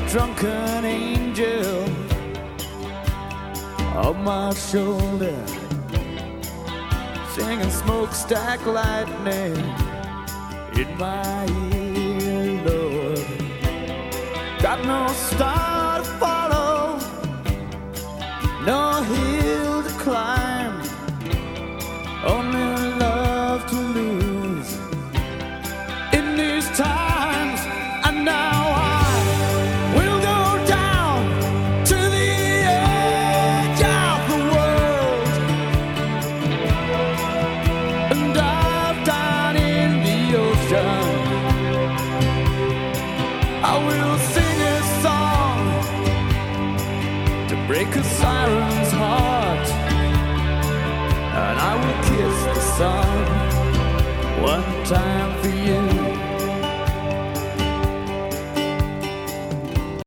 drunken angel on my shoulder, singing smokestack lightning in my ear, Lord. Got no star to follow, no hill to climb, only love to lose in these times. And now I will go down to the edge of the world and dive down in the ocean. I will sing a song to break a siren's heart, and I will kiss the sun one time for you.